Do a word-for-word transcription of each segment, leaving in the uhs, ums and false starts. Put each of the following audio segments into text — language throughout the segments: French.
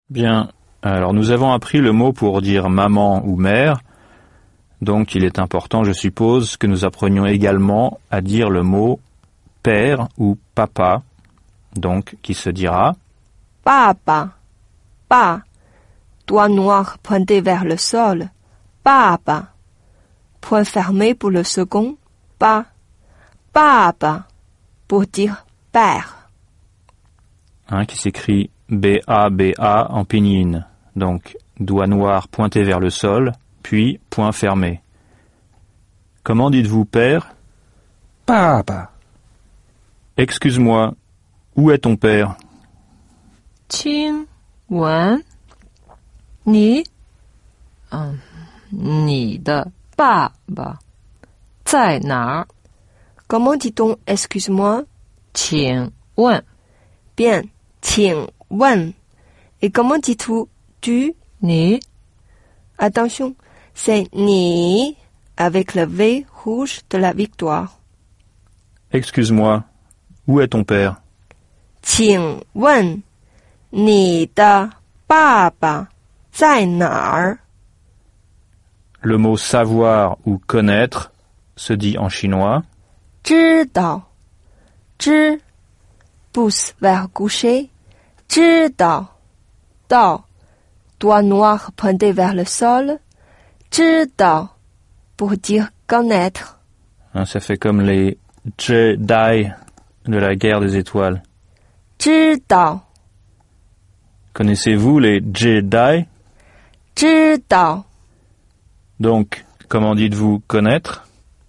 Bien, alors nous avons appris le mot pour dire maman ou mère, donc il est important, je suppose, que nous apprenions également à dire le mot père ou papa, donc qui se dira Papa, pa, doigt noir pointé vers le sol, papa, point fermé pour le second, pa, papa, pour dire père. hein, qui s'écrit B A B A en pinyin, donc doigt noir pointé vers le sol, puis point fermé. Comment dites-vous père? Papa. Excuse-moi, où est ton père? 亲吻你，嗯，你的爸爸在哪儿？ Comment dit-on excuse-moi? 请问 Bien, 请问. Et comment dis-tu tu? 你 Attention, c'est ni avec le V rouge de la victoire. Excuse-moi, où est ton père? 请问你的爸爸在哪儿? Le mot savoir ou connaître se dit en chinois 知道知 pouce vers coucher 知道道 doigt noir pointé vers le sol 知道 pour dire connaître. hein, ça fait comme les Jedi de la guerre des étoiles. 知道 Connaissez-vous les Jedi? 知道 Donc, comment dites-vous connaître?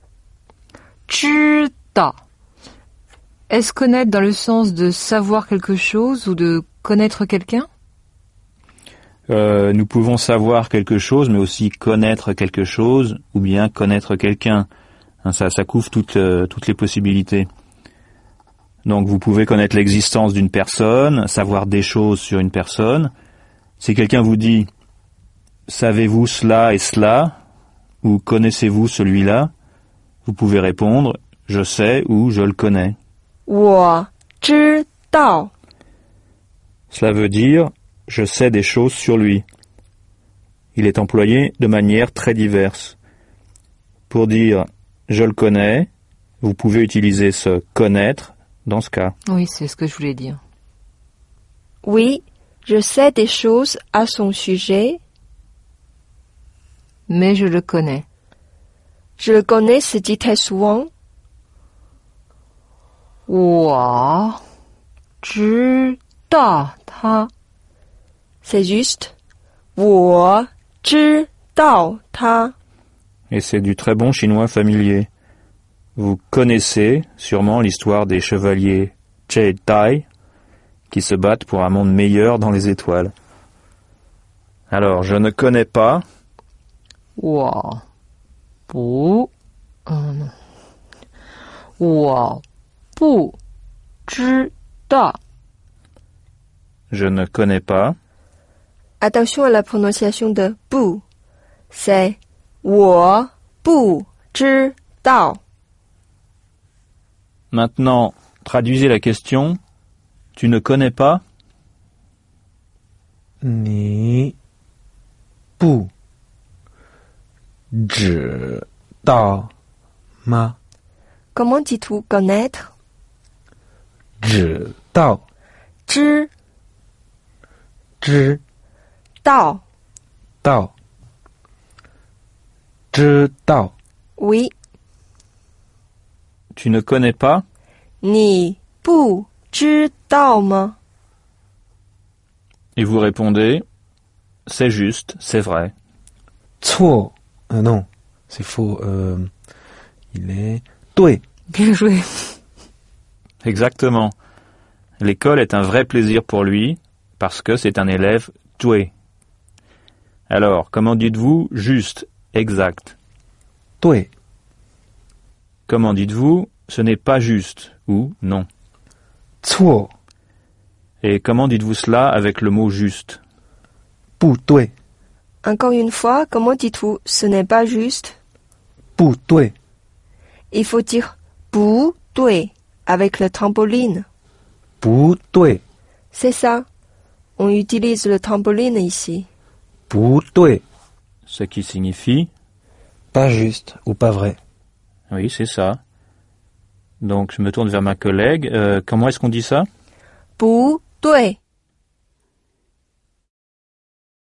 知道 Est-ce connaître dans le sens de savoir quelque chose ou de connaître quelqu'un? Euh, nous pouvons savoir quelque chose, mais aussi connaître quelque chose, ou bien connaître quelqu'un. Hein, ça, ça couvre toutes, euh, toutes les possibilités. Donc vous pouvez connaître l'existence d'une personne, savoir des choses sur une personne. Si quelqu'un vous dit « Savez-vous cela et cela ?» ou « Connaissez-vous celui-là ?» vous pouvez répondre « Je sais » ou « Je le connais ». 我知道 Cela veut dire « Je sais des choses sur lui ». Il est employé de manière très diverse. Pour dire « Je le connais », vous pouvez utiliser ce « connaître » dans ce cas. Oui, c'est ce que je voulais dire. Oui, je sais des choses à son sujet. Mais je le connais. Je le connais, se dit très souvent. 我知道他 C'est juste. 我知道他 Et c'est du très bon chinois familier. Vous connaissez sûrement l'histoire des chevaliers Jedi qui se battent pour un monde meilleur dans les étoiles. Alors, je ne connais pas. 我不嗯non. 我不知道 Je ne connais pas. Attention à la prononciation de « bu ». C'est «我不知道 ». Maintenant, traduisez la question. Tu ne connais pas? 你不知道吗？ Comment dis-tu connaître? 知道知知道道知道 Oui. Tu ne connais pas? 你不知道吗? Et vous répondez, c'est juste, c'est vrai. 错 euh, non, c'est faux. Euh, il est 对 Bien joué. Exactement. L'école est un vrai plaisir pour lui parce que c'est un élève doué. Alors, comment dites-vous juste, exact? 对 Comment dites-vous ce n'est pas juste ou non? 错 Et comment dites-vous cela avec le mot juste? 不对 Encore une fois, comment dis-tu ce n'est pas juste? 不对 Il faut dire « bu » avec le trampoline. 不对 C'est ça. On utilise le tambourine ici. 不对, ce qui signifie pas juste ou pas vrai. oui, c'est ça. Donc je me tourne vers ma collègue. Euh, comment est-ce qu'on dit ça? 不对